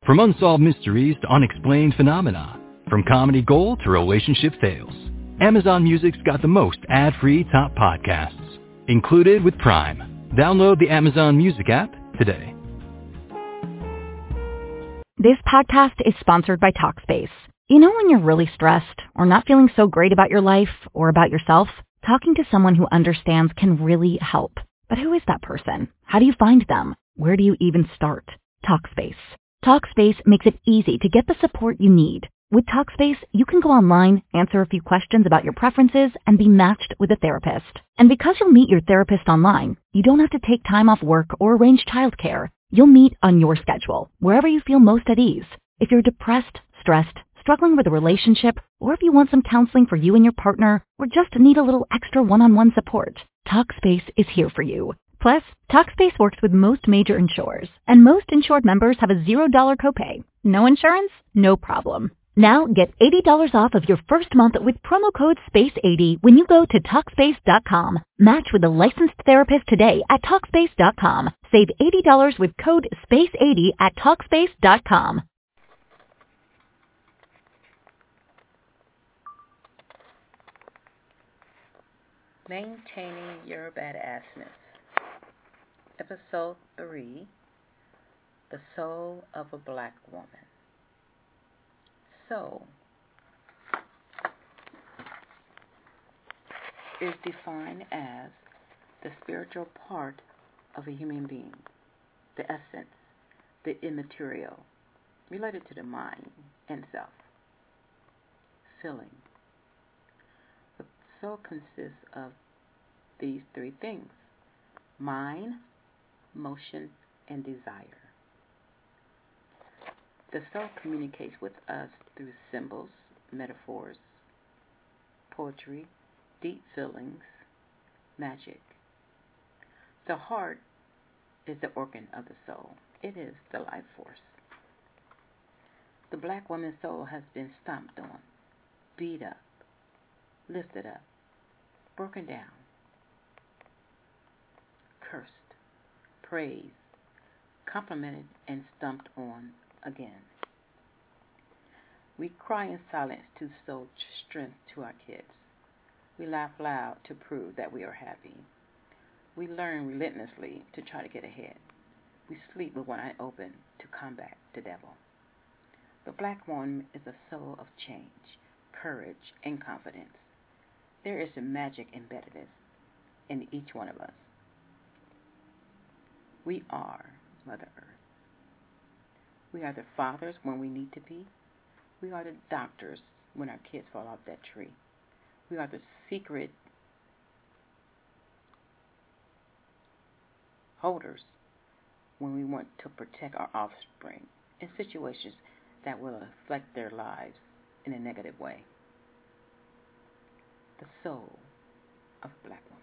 From unsolved mysteries to unexplained phenomena, from comedy gold to relationship fails, Amazon Music's got the most ad-free top podcasts, included with Prime. Download the Amazon Music app today. This podcast is sponsored by Talkspace. You know when you're really stressed or not feeling so great about your life or about yourself? Talking to someone who understands can really help. But who is that person? How do you find them? Where do you even start? Talkspace. Talkspace makes it easy to get the support you need. With Talkspace, you can go online, answer a few questions about your preferences, and be matched with a therapist. And because you'll meet your therapist online, you don't have to take time off work or arrange childcare. You'll meet on your schedule, wherever you feel most at ease. If you're depressed, stressed, struggling with a relationship, or if you want some counseling for you and your partner, or just need a little extra one-on-one support, Talkspace is here for you. Plus, Talkspace works with most major insurers, and most insured members have a $0 copay. No insurance? No problem. Now get $80 off of your first month with promo code SPACE80 when you go to Talkspace.com. Match with a licensed therapist today at Talkspace.com. Save $80 with code SPACE80 at Talkspace.com. Maintaining Your Badassness. Episode 3, The Soul of a Black Woman. Soul is defined as the spiritual part of a human being, the essence, the immaterial, related to the mind and self. Feeling. The soul consists of these three things: mind, motion, and desire. The soul communicates with us through symbols, metaphors, poetry, deep feelings, magic. The heart is the organ of the soul. It is the life force. The black woman's soul has been stomped on, beat up, lifted up, broken down, cursed, praised, complimented, and stomped on again. We cry in silence to sow strength to our kids. We laugh loud to prove that we are happy. We learn relentlessly to try to get ahead. We sleep with one eye open to combat the devil. The black woman is a soul of change, courage, and confidence. There is a magic embedded in each one of us. We are Mother Earth. We are the fathers when we need to be. We are the doctors when our kids fall off that tree. We are the secret holders when we want to protect our offspring in situations that will affect their lives in a negative way. The soul of a black woman.